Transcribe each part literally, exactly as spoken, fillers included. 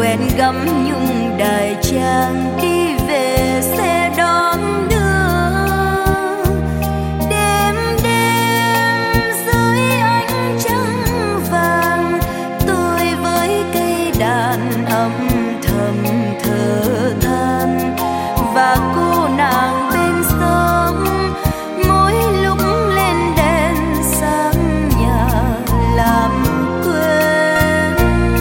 quen gắm nhung đài trang đi về xe đón đưa. Đêm đêm dưới ánh trăng vàng, tôi với cây đàn âm thầm thở than, và cô nàng bên sông mỗi lúc lên đèn sáng nhà làm quên.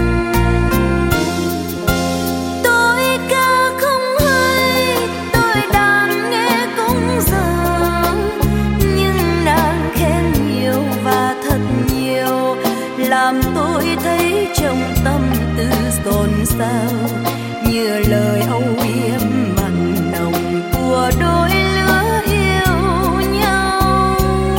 Tôi ca không hay, tôi đang nghe cũng giờ, nhưng nàng khen nhiều và thật nhiều, làm tôi thấy trong tâm tư xôn xao như lời âu yếm mặn nồng của đôi lứa yêu nhau.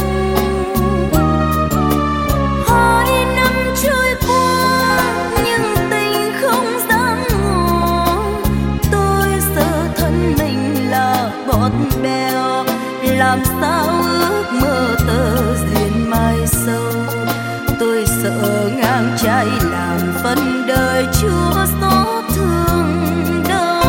Hai năm trôi qua nhưng tình không dám ngỏ, tôi sợ thân mình là bọt bèo, làm sao ước mơ tơ duyên mai sâu. Tôi sợ ngang trái làm phân đời chúa xót thương đau.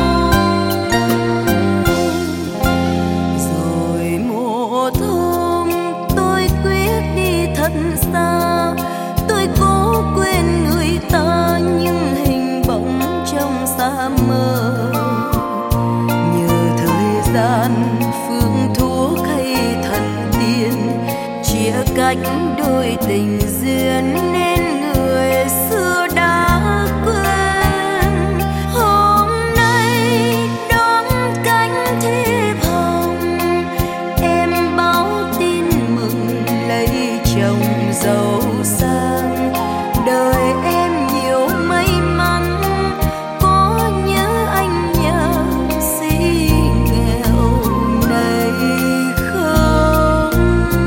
Rồi một hôm tôi quyết đi thật xa, tôi cố quên người ta nhưng hình bóng trong xa mơ. Nhờ thời gian phương thuốc hay thần tiên chia cách đôi tình duyên, nên người xưa đã quên. Hôm nay đón cánh thiệp hồng, em báo tin mừng lấy chồng giàu sang. Đời em nhiều may mắn, có nhớ anh nhà sĩ nghèo này không?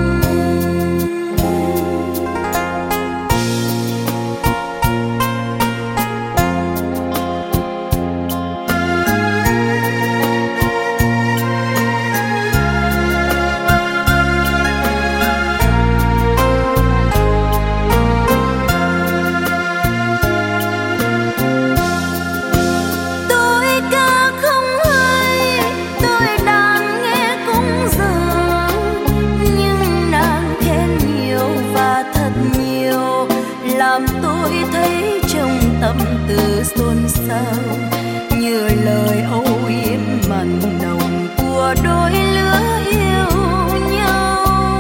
Tôi ca không hay, tôi đang nghe cũng giờ, nhưng nàng khen nhiều và thật nhiều, làm tôi thấy trong tâm tư xôn xao như lời âu yếm mặn nồng của đôi lứa yêu nhau.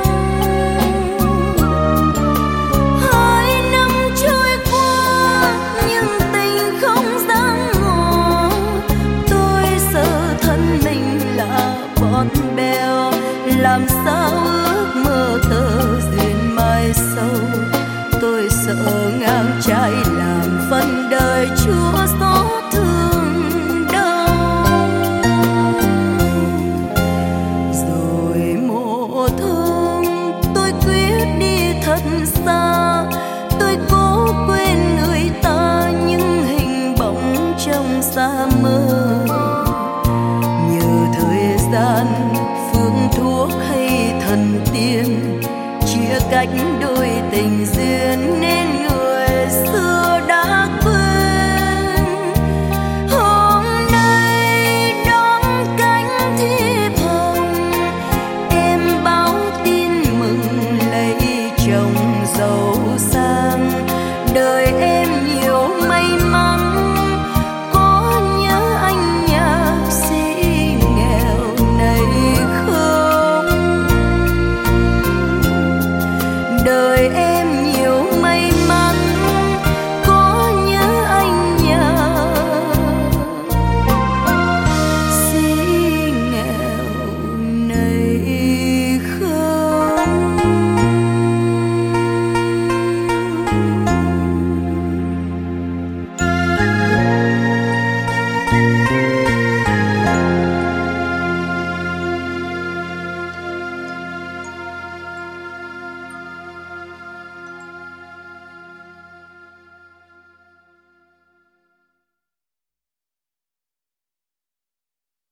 Hai năm trôi qua nhưng tình không dám ngỏ, tôi sợ thân mình là bọt bèo, làm sao ước mơ tơ duyên mai sâu. Tôi sợ ngang trái làm phân đời chúa xót thương đau. Rồi một hôm tôi quyết đi thật xa, tôi cố quên người ta nhưng hình bóng trong xa mơ.